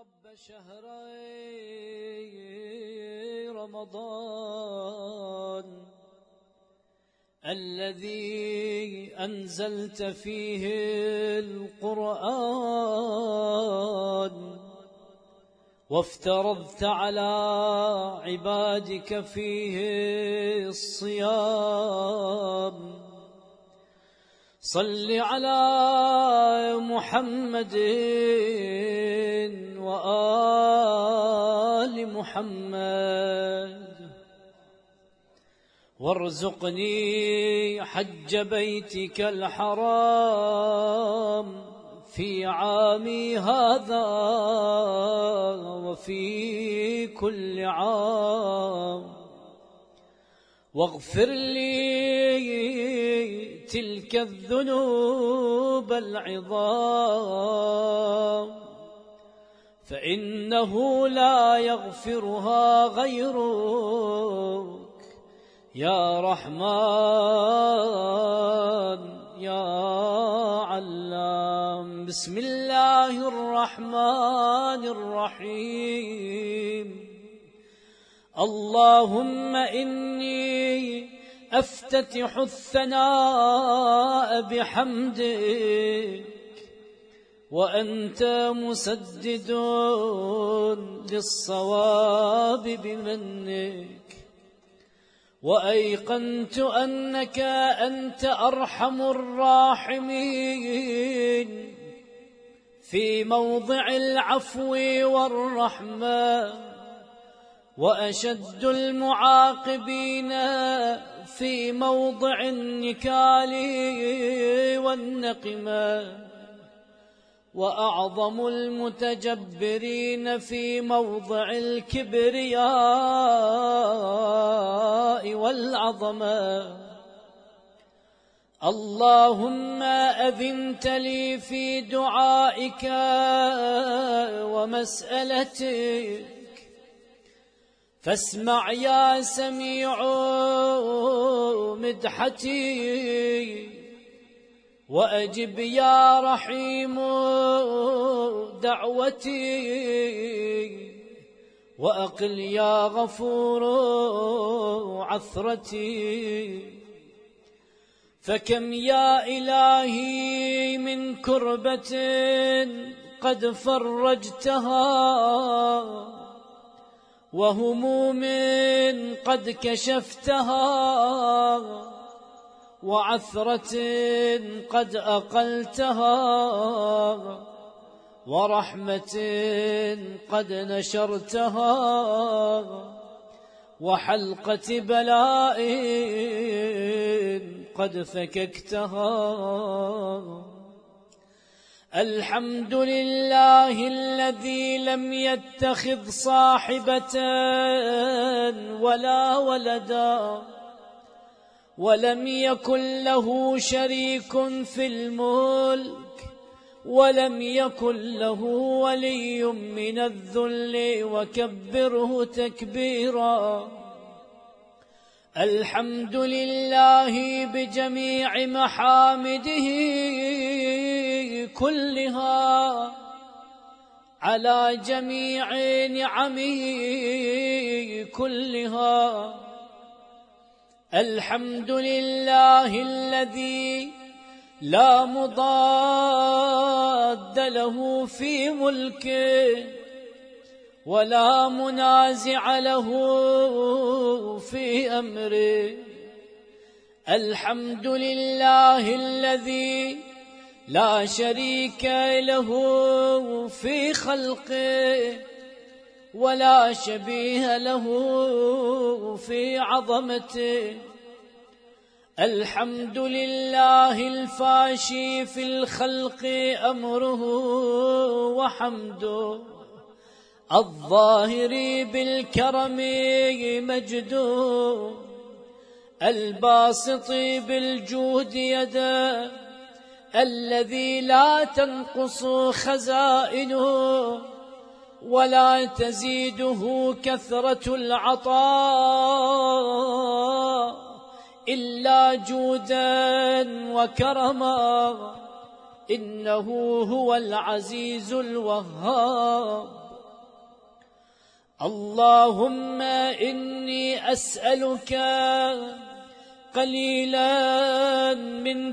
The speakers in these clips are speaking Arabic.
رب شهري رمضان الذي أنزلت فيه القرآن وافترضت على عبادك فيه الصيام صل على محمد وآل محمد وارزقني حج بيتك الحرام في عامي هذا وفي كل عام واغفر لي تلك الذنوب العظام فإنه لا يغفرها غيرك يا رحمن يا علام. بسم الله الرحمن الرحيم. اللهم إني أفتتح الثناء بحمدك وأنت مسدد للصواب بمنك وأيقنت أنك أنت أرحم الراحمين في موضع العفو والرحمة وأشد المعاقبين في موضع النكال والنقمة وأعظم المتجبرين في موضع الكبرياء والعظمة. اللهم أذنت لي في دعائك ومسألتك فاسمع يا سميع مدحتي وأجب يا رحيم دعوتي وأقل يا غفور عثرتي. فكم يا إلهي من كربة قد فرجتها وهموم قد كشفتها وعثرة قد أقلتها ورحمة قد نشرتها وحلقة بلاء قد فككتها. الحمد لله الذي لم يتخذ صاحبة ولا ولدا ولم يكن له شريك في الملك ولم يكن له ولي من الذل وكبره تكبيرا. الحمد لله بجميع محامده كلها على جميع نعمه كلها. الحمد لله الذي لا مضاد له في ملكه ولا منازع له في أمره. الحمد لله الذي لا شريك له في خلقه ولا شبيه له في عظمته. الحمد لله الفاشي في الخلق أمره وحمده الظاهر بالكرم مجده الباسط بالجود يده الذي لا تنقص خزائنه ولا تزيده كثرة العطاء إلا جودا وكرما. إنه هو العزيز الوهاب اللهم إني أسألك قليلا من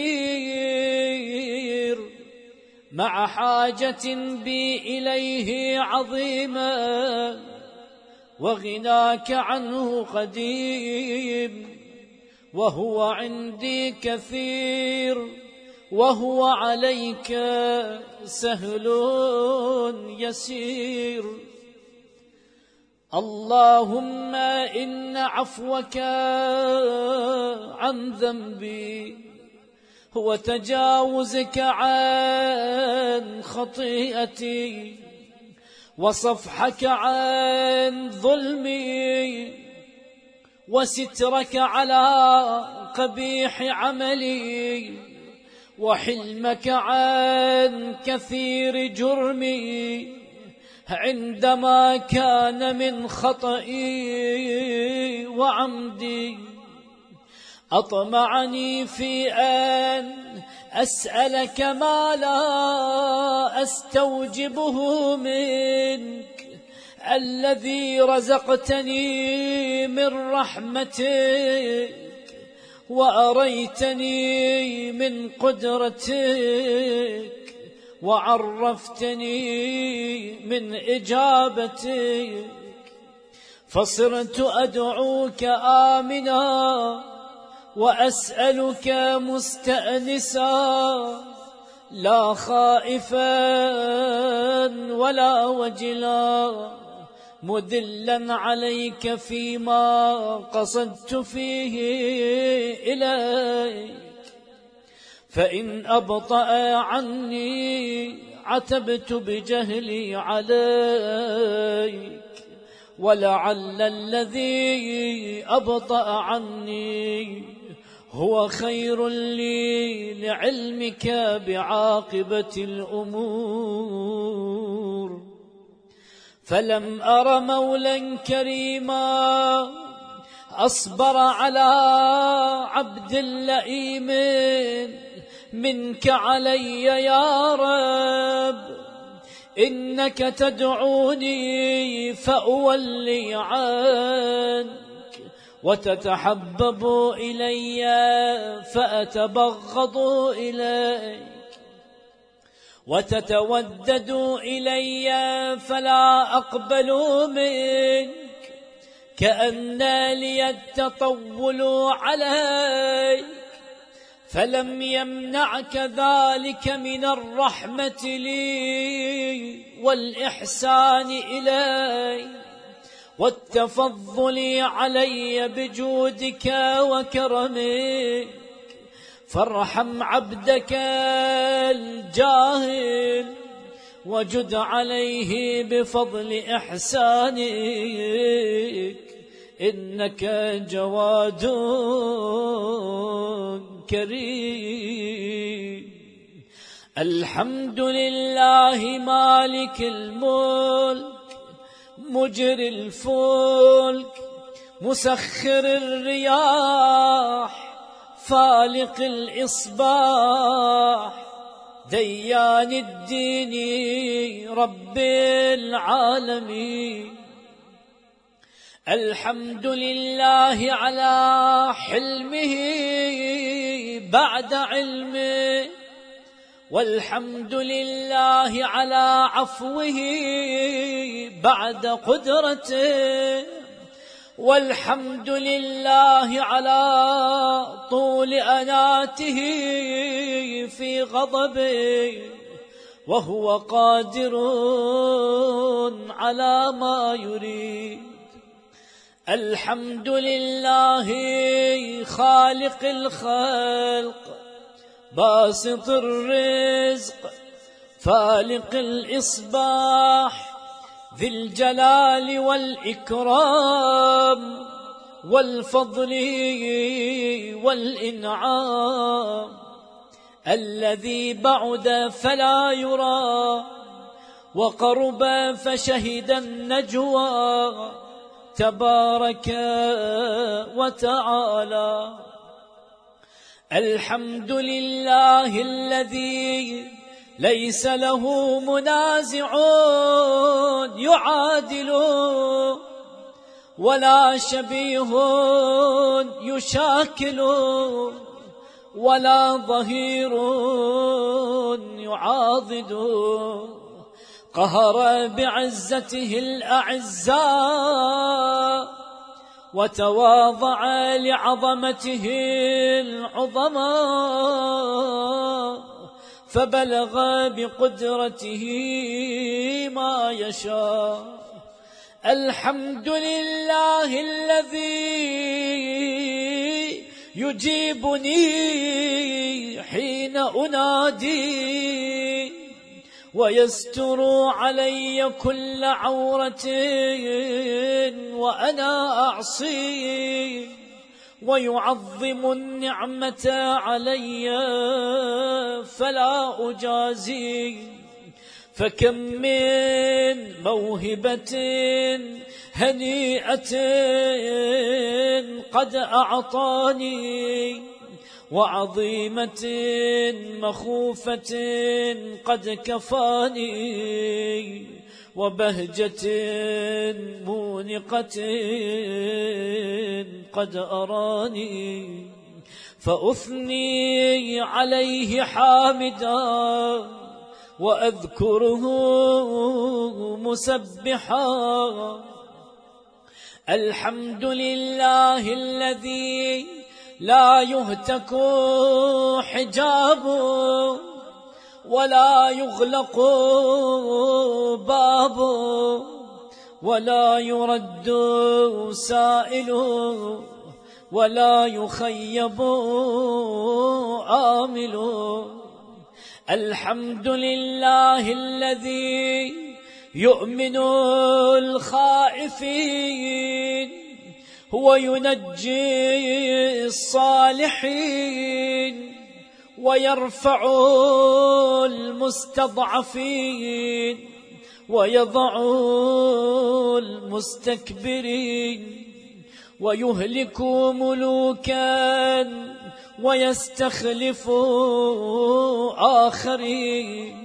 كثير مع حاجة بي إليه عظيمة وغناك عنه قديم، وهو عندي كثير وهو عليك سهل يسير. اللهم إن عفوك عن ذنبي وتجاوزك عن خطيئتي وصفحك عن ظلمي وسترك على قبيح عملي وحلمك عن كثير جرمي عندما كان من خطئي وعمدي. أطمعني في أن أسألك ما لا أستوجبه منك الذي رزقتني من رحمتك وأريتني من قدرتك وعرفتني من إجابتك، فصرت أدعوك آمنا وأسألك مستأنسا لا خائفا ولا وجلا مدلا عليك فيما قصدت فيه إليك. فإن أبطأ عني عتبت بجهلي عليك، ولعل الذي أبطأ عني هو خير لي لعلمك بعاقبة الأمور. فلم أر مولا كريما أصبر على عبد لئيم منك علي يا رب. إنك تدعوني فأولي عنك وتتحبب إلي فأتبغض إليك وتتودد إلي فلا أقبل منك، كأن لي التطول عليك. فلم يمنعك ذلك من الرحمة لي والإحسان إلي والتفضل علي بجودك وكرمك. فارحم عبدك الجاهل وجد عليه بفضل إحسانك، إنك جواد كريم. الحمد لله مالك الملك مجري الفلك مسخر الرياح فالق الإصباح ديان الدين رب العالمين. الحمد لله على حلمه بعد علمه، والحمد لله على عفوه بعد قدرته، والحمد لله على طول أناته في غضبه، وهو قادر على ما يريد. الحمد لله خالق الخلق باسط الرزق فالق الإصباح ذي الجلال والإكرام والفضل والإنعام، الذي بعد فلا يرى وقرب فشهد النجوى تبارك وتعالى. الحمد لله الذي ليس له منازع يعادل ولا شبيه يشاكل ولا ظهير يعاضد قهر بعزته الأعزاء وتواضع لعظمته العظماء فبلغ بقدرته ما يشاء. الحمد لله الذي يجيبني حين أنادي ويستر علي كل عورة وأنا أعصي ويعظم النعمة علي فلا أجازي. فكم من موهبة هنيئة قد أعطاني وعظيمة مخوفة قد كفاني وبهجة مونقة قد أراني فأثني عليه حامدا وأذكره مسبحا. الحمد لله الذي لا يهتك حجاب ولا يغلق باب ولا يرد سائل ولا يخيب آمل. الحمد لله الذي يؤمن الخائفين هو ينجي الصالحين ويرفع المستضعفين ويضع المستكبرين ويهلك ملوكا ويستخلف آخرين.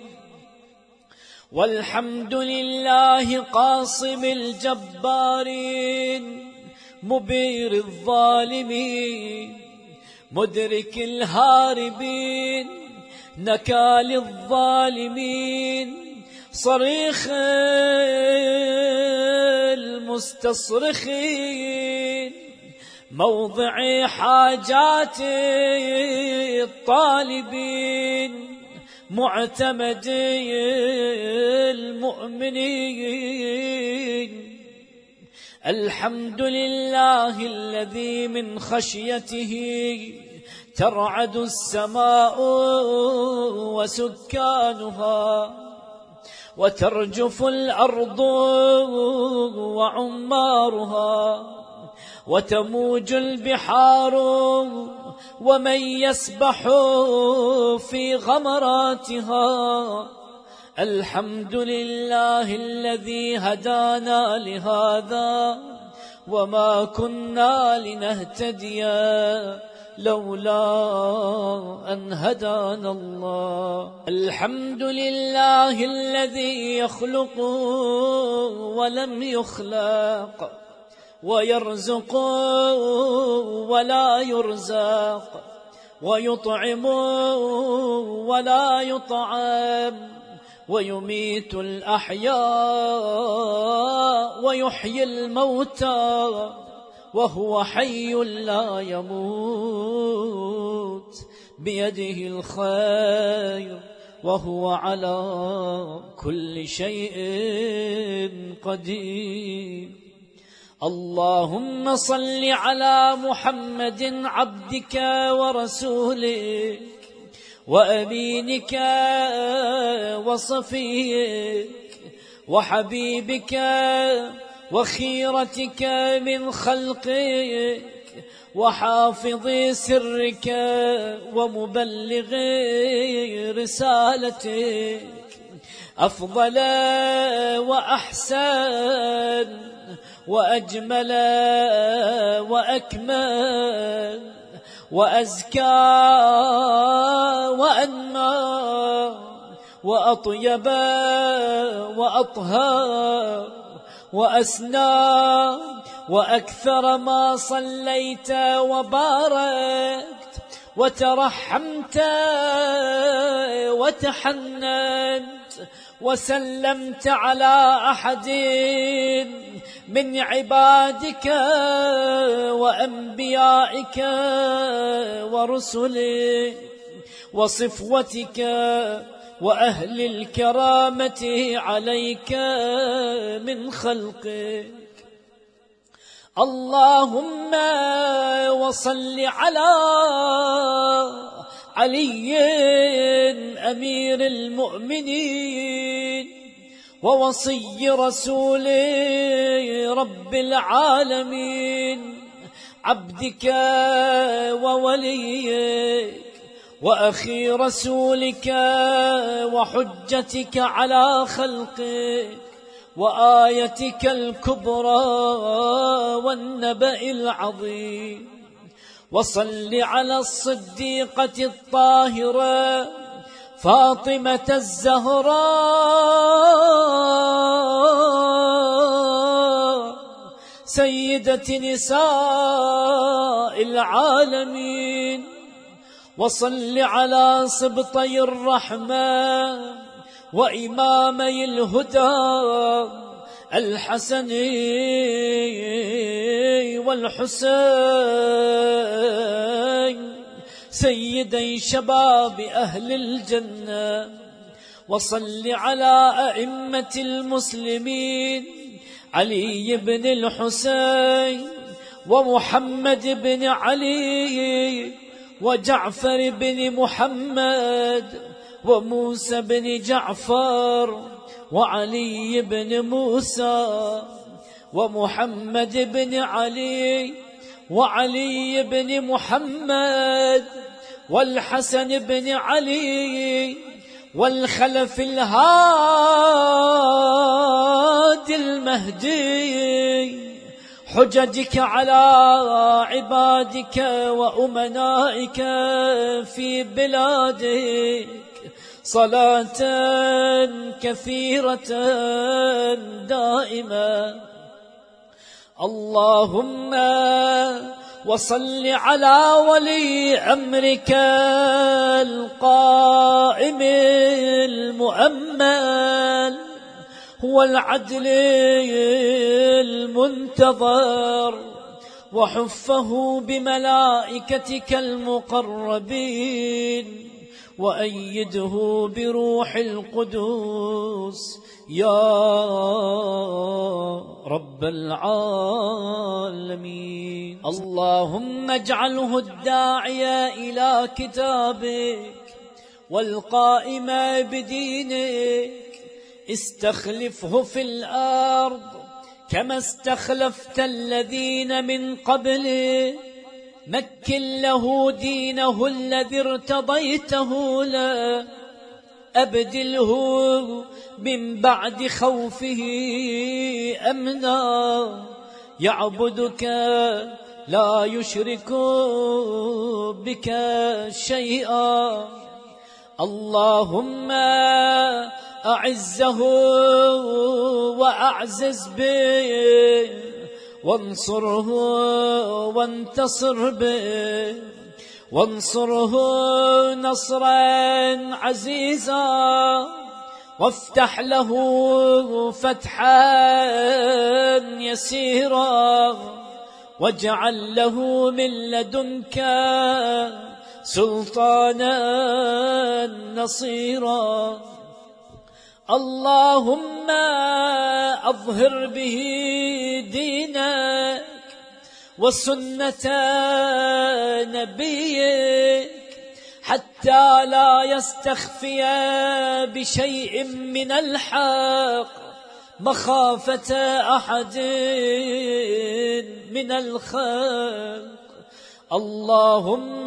والحمد لله قاصم الجبارين مبير الظالمين مدرك الهاربين نكال الظالمين صريخ المستصرخين موضع حاجات الطالبين معتمد المؤمنين. الحمد لله الذي من خشيته ترعد السماء وسكانها وترجف الأرض وعمارها وتموج البحار ومن يسبح في غمراتها. الحمد لله الذي هدانا لهذا وما كنا لنهتدي لولا أن هدانا الله. الحمد لله الذي يخلق ولم يخلق ويرزق ولا يرزق ويطعم ولا يطعم ويميت الأحياء ويحيي الموتى وهو حي لا يموت بيده الخير وهو على كل شيء قدير. اللهم صل على محمد عبدك ورسولك وأمينك وصفيك وحبيبك وخيرتك من خلقك وحافظ سرك ومبلغ رسالتك أفضل وأحسن وأجمل وأكمل وأزكى وأنمى وأطيب وأطهر وأسنى وأكثر ما صليت وباركت وترحمت وتحننت وسلمت على أحد من عبادك وأنبيائك ورسلك وصفوتك وأهل الكرامة عليك من خلقك. اللهم وصل على علي أمير المؤمنين ووصي رسول رب العالمين، عبدك ووليك وأخي رسولك وحجتك على خلقك وآيتك الكبرى والنبأ العظيم. وصل على الصديقة الطاهرة فاطمة الزهراء سيدة نساء العالمين. وصل على سبطي الرحمة وإمامي الهدى الحسن والحسين سيدي شباب أهل الجنة. وصل على أئمة المسلمين علي بن الحسين ومحمد بن علي وجعفر بن محمد وموسى بن جعفر وعلي بن موسى ومحمد بن علي وعلي بن محمد والحسن بن علي والخلف الهادي المهدي، حججك على عبادك وأمنائك في بلادك صلاة كثيرة دائمة. اللهم وصل على ولي أمرك القائم المؤمل هو العدل المنتظر وحفه بملائكتك المقربين وأيده بروح القدس يا رب العالمين. اللهم اجعله الداعي إلى كتابك والقائم بدينك، استخلفه في الأرض كما استخلفت الذين من قبله، مكن له دينه الذي ارتضيته له، أبدله من بعد خوفه أمنا، يعبدك لا يشرك بك شيئا. اللهم أعزه وأعزز به، وانصره وانتصر به، وانصره نصرا عزيزا، وافتح له فتحا يسيرا، واجعل له من لدنك سلطانا نصيرا. اللهم أظهر به دينك وسنة نبيك حتى لا يستخفي بشيء من الحق مخافة أحد من الخلق. اللهم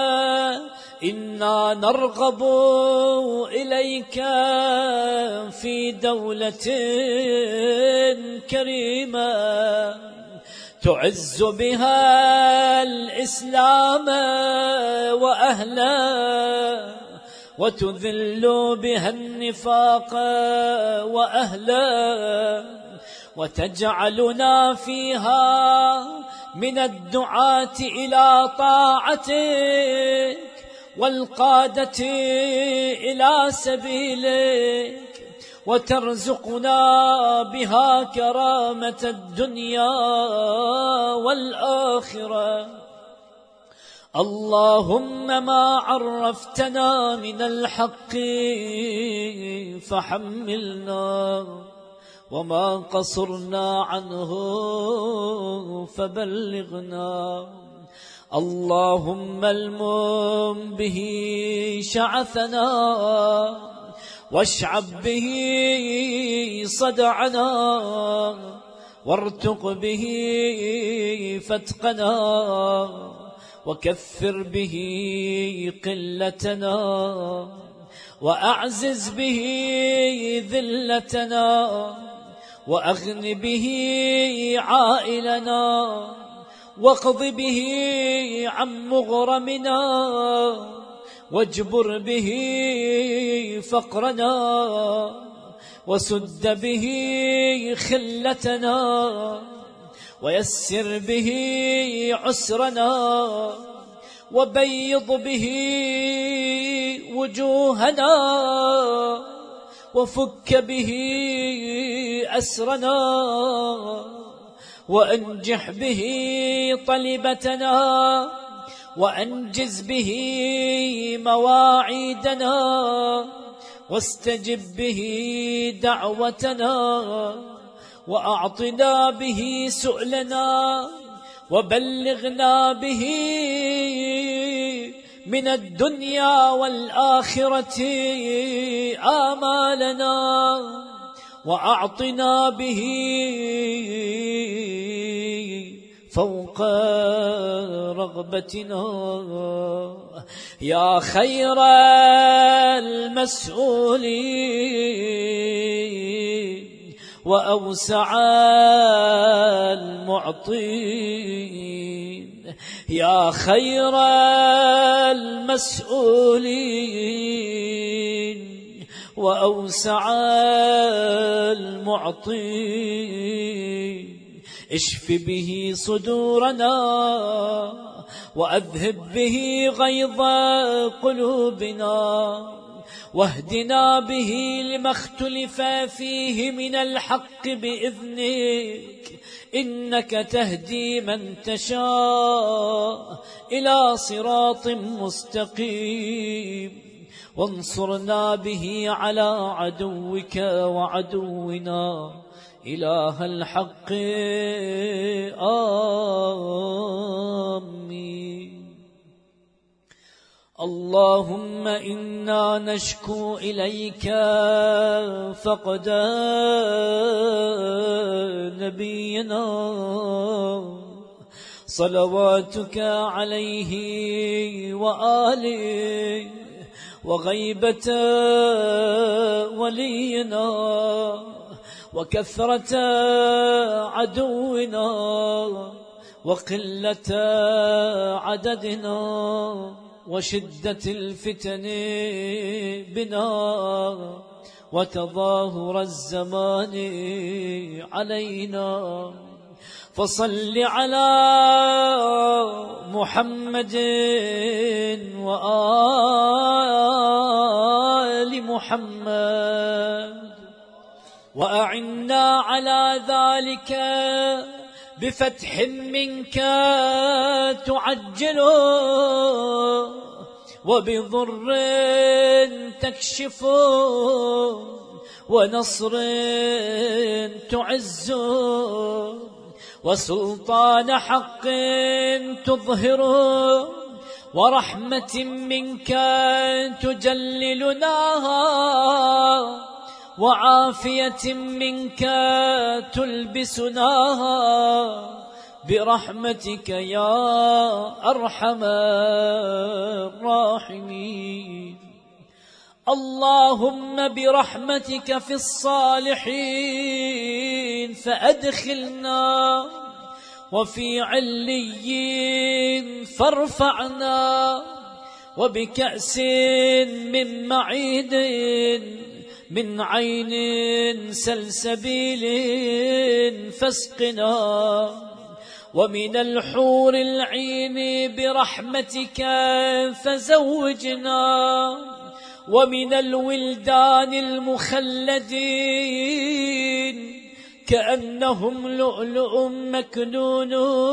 إنا نرغب إليك في دولة كريمة تعز بها الإسلام وأهله، وتذل بها النفاق وأهله، وتجعلنا فيها من الدعاة إلى طاعتك والقادة إلى سبيلك، وترزقنا بها كرامة الدنيا والآخرة. اللهم ما عرفتنا من الحق فحملنا، وما قصرنا عنه فبلغنا. اللهم المم به شعثنا، واشعب به صدعنا، وارتق به فتقنا، وكثر به قلتنا، وأعزز به ذلتنا، وأغن به عائلنا، واقض به عن مغرمنا، واجبر به فقرنا، وسد به خلتنا، ويسر به عسرنا، وبيض به وجوهنا، وفك به أسرنا، وأنجح به طلبتنا، وأنجز به مواعيدنا، واستجب به دعوتنا، وأعطنا به سؤلنا، وبلغنا به من الدنيا والآخرة آمالنا، وأعطنا به فوق رغبتنا. يا خير المسؤولين وأوسع المعطين، يا خير المسؤولين وأوسع المعطين، اشف به صدورنا، وأذهب به غيظ قلوبنا، واهدنا به لما اختلف فيه من الحق بإذنك، إنك تهدي من تشاء إلى صراط مستقيم. وانصرنا به على عدوك وعدونا إله الحق آمين. اللهم إنا نشكو إليك فقد نبينا صلواتك عليه وآله، وغيبة ولينا، وكثرة عدونا، وقلة عددنا، وشدة الفتن بنا، وتظاهر الزمان علينا. فصل على محمد وآل محمد، وأعنا على ذلك بفتح منك تعجله، وبضر تكشفه، ونصر تعزه، وسلطان حق تظهره، ورحمة منك تجللناها، وعافية منك تلبسناها، برحمتك يا أرحم الراحمين. اللهم برحمتك في الصالحين فأدخلنا، وفي عليين فارفعنا، وبكأس من معيد من عين سلسبيل فاسقنا، ومن الحور العين برحمتك فزوجنا، ومن الولدان المخلدين كأنهم لؤلؤ مكنون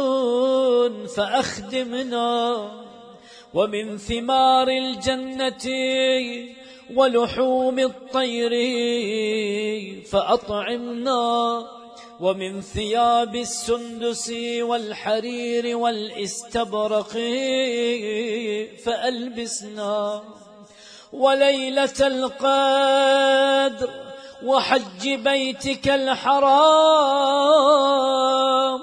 فأخدمنا، ومن ثمار الجنة ولحوم الطير فأطعمنا، ومن ثياب السندس والحرير والاستبرق فألبسنا، وليلة القدر وحج بيتك الحرام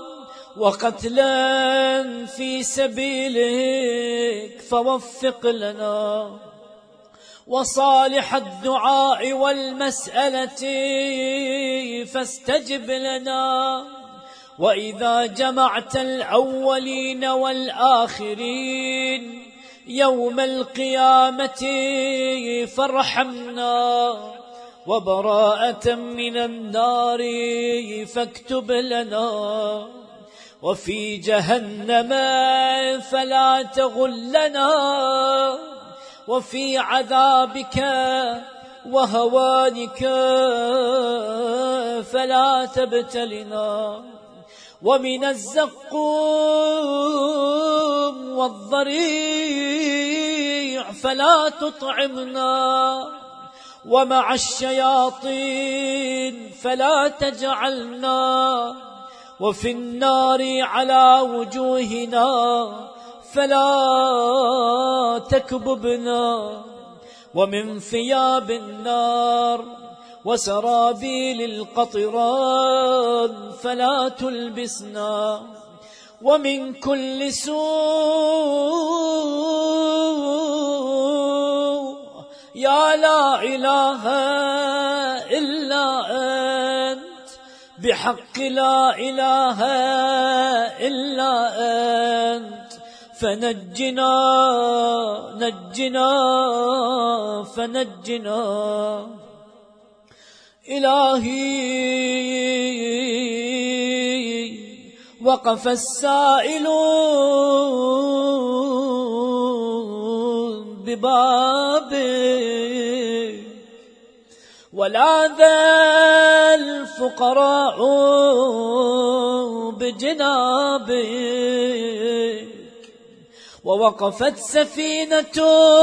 وقتلا في سبيلك فوفق لنا، وصالح الدعاء والمسألة فاستجب لنا، وإذا جمعت الأولين والآخرين يوم القيامة فارحمنا، وبراءة من النار فاكتب لنا، وفي جهنم فلا تغلنا، وفي عذابك وهوانك فلا تبتلنا، ومن الزقوم والضريع فلا تطعمنا، ومع الشياطين فلا تجعلنا، وفي النار على وجوهنا فلا تكببنا، ومن ثياب النار وسرابيل القطران فلا تلبسنا، ومن كل سوء يا لا إله إلا أنت بحق لا إله إلا أنت فنجنا نجنا فنجنا. إلهي وقف السائلون ببابك، ولاذ الفقراء بجنابك، ووقفت سفينة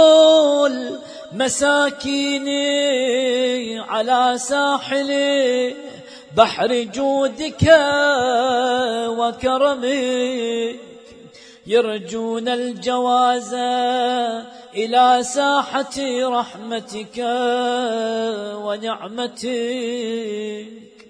المساكين على ساحل بحر جودك وكرمك، يرجون الجواز إلى ساحة رحمتك ونعمتك.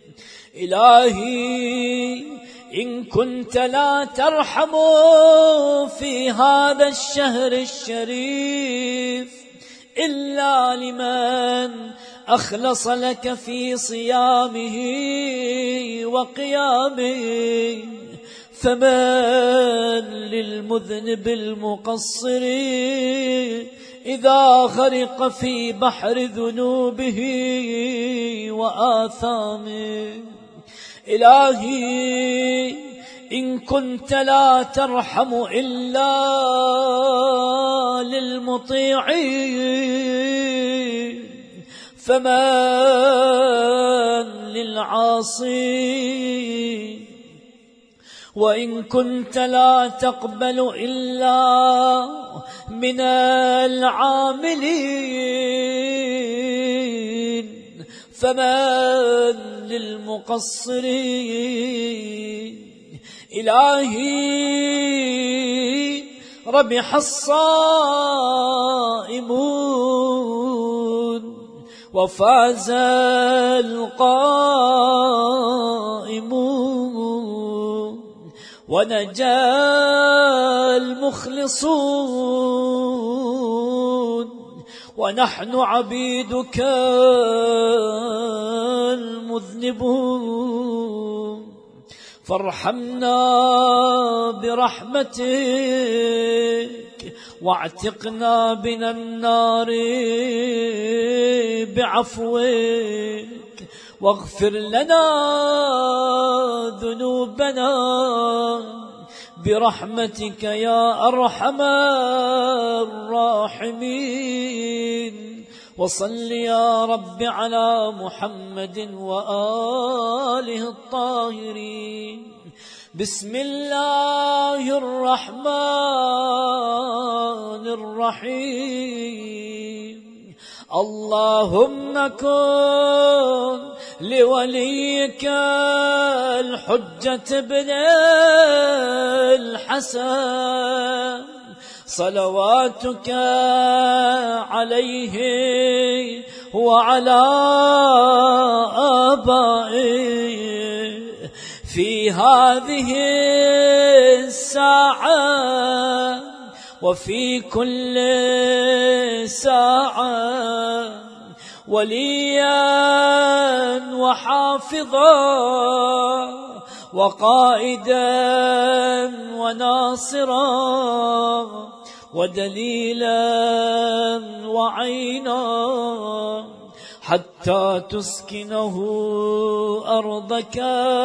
إلهي إن كنت لا ترحم في هذا الشهر الشريف إلا لمن أخلص لك في صيامه وقيامه، فمن للمذنب المقصر إذا غرق في بحر ذنوبه وآثامه. إلهي إن كنت لا ترحم إلا للمطيعين فمن للعاصين، وإن كنت لا تقبل إلا من العاملين فمن للمقصرين. إلهي ربح الصائمون وفاز القائمون ونجا المخلصون، ونحن عبيدك المذنبون. فارحمنا برحمتك واعتقنا من النار بعفوك، واغفر لنا ذنوبنا برحمتك يا أرحم الراحمين. وصل يا رب على محمد وآله الطاهرين. بسم الله الرحمن الرحيم. اللهم كن لوليك الحجة بن الحسن صلواتك عليه وعلى آبائه في هذه الساعة وفي كل ساعة، وليا وحافظا وقائدا وناصرا ودليلا وعينا، حتى تسكنه أرضك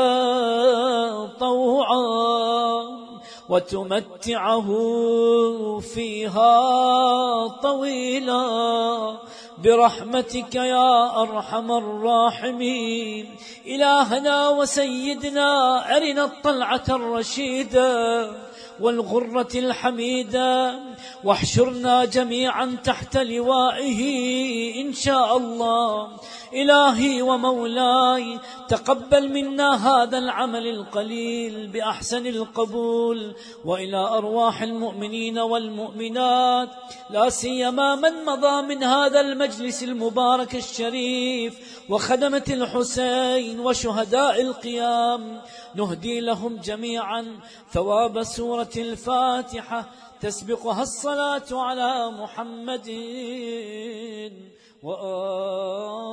طوعا وتمتعه فيها طويلا برحمتك يا أرحم الراحمين. إلهنا وسيدنا أرنا الطلعة الرشيدة والغرة الحميدة، واحشرنا جميعا تحت لوائه إن شاء الله. إلهي ومولاي تقبل منا هذا العمل القليل بأحسن القبول، وإلى أرواح المؤمنين والمؤمنات لا سيما من مضى من هذا المجلس المبارك الشريف وخدمة الحسين وشهداء القيام، نهدي لهم جميعا ثواب سورة الفاتحة تسبقها الصلاة على محمد وآله